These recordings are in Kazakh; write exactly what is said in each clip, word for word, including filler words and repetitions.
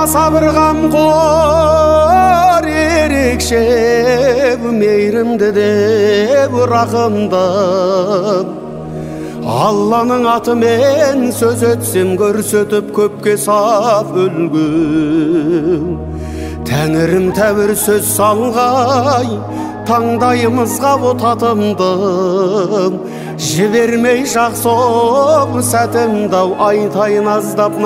аса бір қамқор ерекше мейірімді деп рақымдап Алланың атымен сөз етсем көрсетіп көпке сап үлгі Тәңірім тәуір сөз салғай таңдайымызға отатымдым жібермей жақсоқ сәтімдау айтайын аздап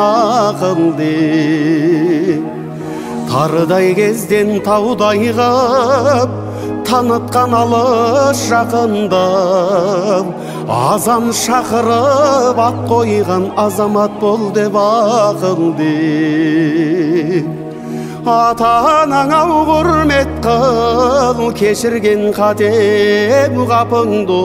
нақылды тарыдай кезден таудай ғып танытқан алыс жақындым азан шақырып ат қойған азамат бол деп ақылды ата-анаңа құрмет қыл кешірген қатем қапыңды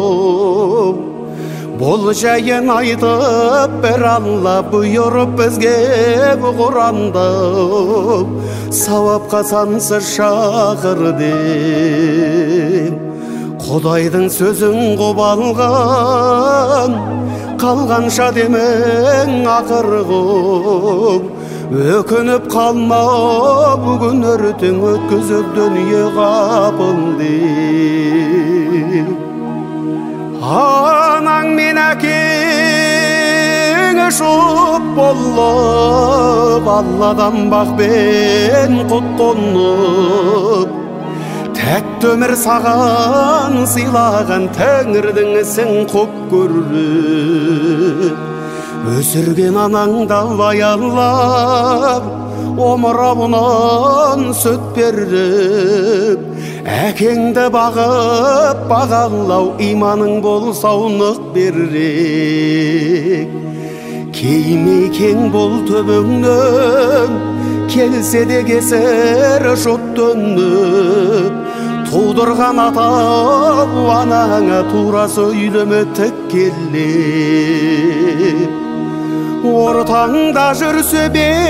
бұл жайын айтып бір Алла бұйырып бізге Құранда сауапқа сансыз шақырды Құдайдың сөзін құп алған қалғанша демен ақырғып өкініп қалма бүгін ертең өткізіп дүние қапылды анаң мен әкең жұп болып Алладан бақпен құт қонып тәтті өмір саған сыйлаған Тәңірдің ісін құп көріп өсірген анаңда аялап омырауынан сүт беріп әкеңді бағып бағалау иманың болса нық берік кеймей кең бол төбіңнен келсе де кесір жұт төніп тудырған ата анаңа тура сөйлеме тіккелеп ортаңда жүрсе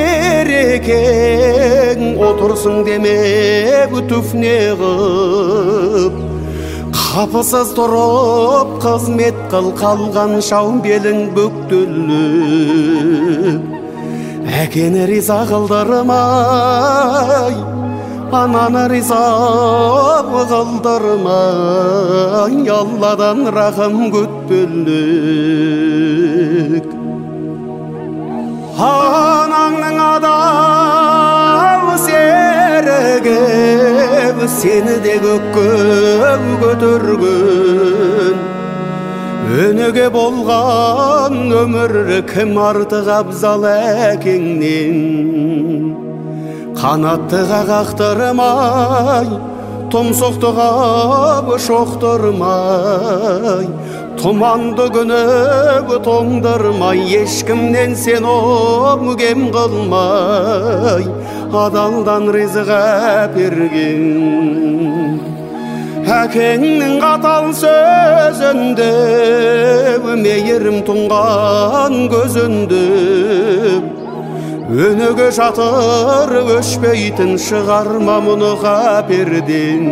берекең отырсың демеп түфне қып қапысыз тұрып қызмет қыл қалған шау белің бүктіліп әкені риза қылдырмай ананы риза қылдырмай Алладан рахым күтпелік анаңның адал серігі сені де көкке көтерген Өнеге болған өмір кім артық абзал әкеңнен қанаттыға қақтырмай тұмсықтыға шоқтырмай тұманды күні тоңдырмай ешкімнен сен кем қылмай адалдан ризық әперген әкеңнің қатал сөзінде мейірім тұнған көзінде өнеге жатыр өшпейтін шығарма мұны қаперден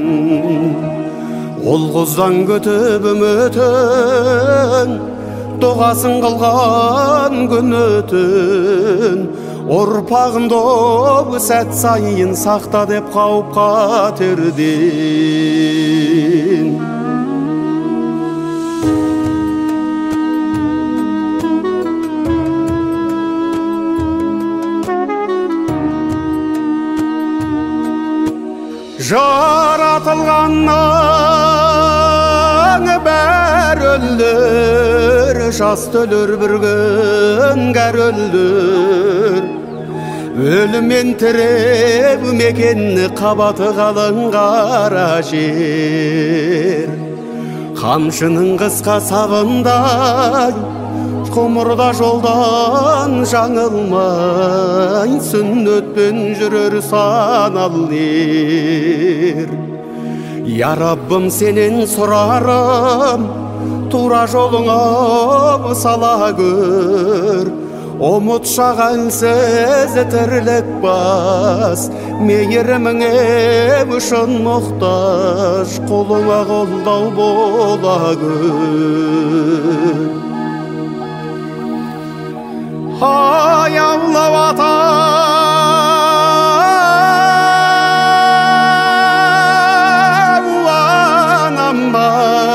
ол құздан күтіп үмітін дұғасын қылған күн өтін ұрпағымды сәт сайын сақта деп қауіп қатерден жаратылғаннан бәр өлдір жас төлір бір күн кәр өлдір өліммен тіреп мекенні қабаты қалың қара жер қамшының қысқа сабындай ғұмырда жолдан жаңылмай сүннетпен жүрер саналы ер Я Раббым сенен сұрарым тура жолыңа сала көр ұмытшақ әлсіз тірлік бас мейіріміңе үшін мұқтаж қолыңа қолдау бола көр Аяулап ата анама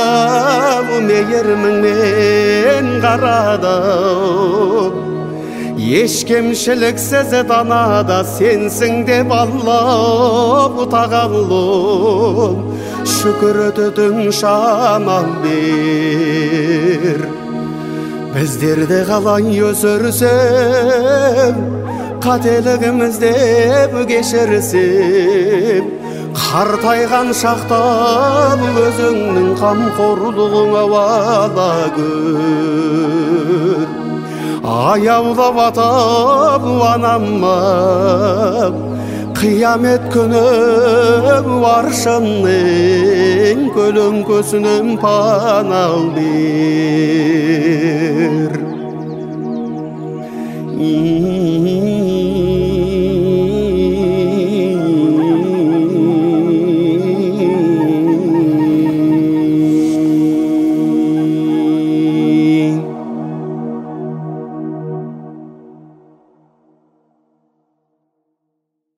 мейіріміңмен қарадым, еш кемшіліксіз данада сенсің деп Аллах тағалым, шүкір өтудің шаман бер. Біздерді қалай өсірсем, қателігімізде кешірсем, қартайған шақта өзіңнің қамқорлығыңа ала көр. Аяулап атап анама, қиямет күні аршынның көлеңкесінен пана бер.